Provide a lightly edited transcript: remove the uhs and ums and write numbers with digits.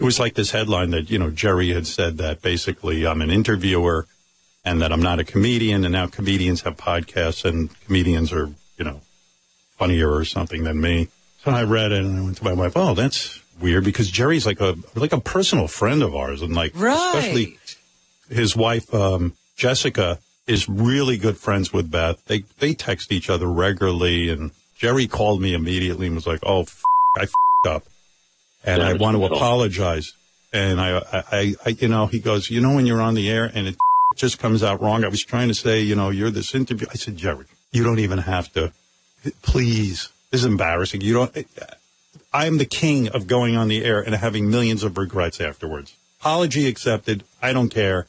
it was like this headline that, Jerry had said that basically I'm an interviewer and that I'm not a comedian, and now comedians have podcasts and comedians are, funnier or something than me. So I read it and I went to my wife, oh, that's weird, because Jerry's like a personal friend of ours, and especially his wife, Jessica, is really good friends with Beth. They text each other regularly, and Jerry called me immediately and was like, oh, I f***ed up, and I want to apologize. And he goes, when you're on the air and it just comes out wrong, I was trying to say, you're this interview. I said, Jerry, you don't even have to. Please, this is embarrassing. I'm the king of going on the air and having millions of regrets afterwards. Apology accepted. I don't care.